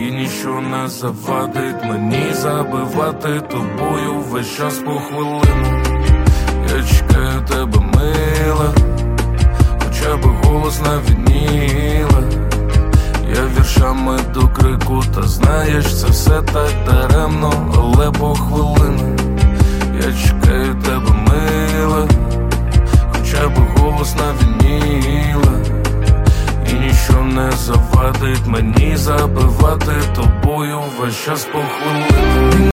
І ніщо не завадить мені забивати тобою весь час по хвилину. Я чекаю тебе, мила, хоча б голос не відніла. Я віршами до крику, та знаєш, це все так даремно, але по хвилину. Я чекаю тебе, мила, хоча б голос не відніла. І ніщо не завадить мені забивати тобою весь час по хвилину.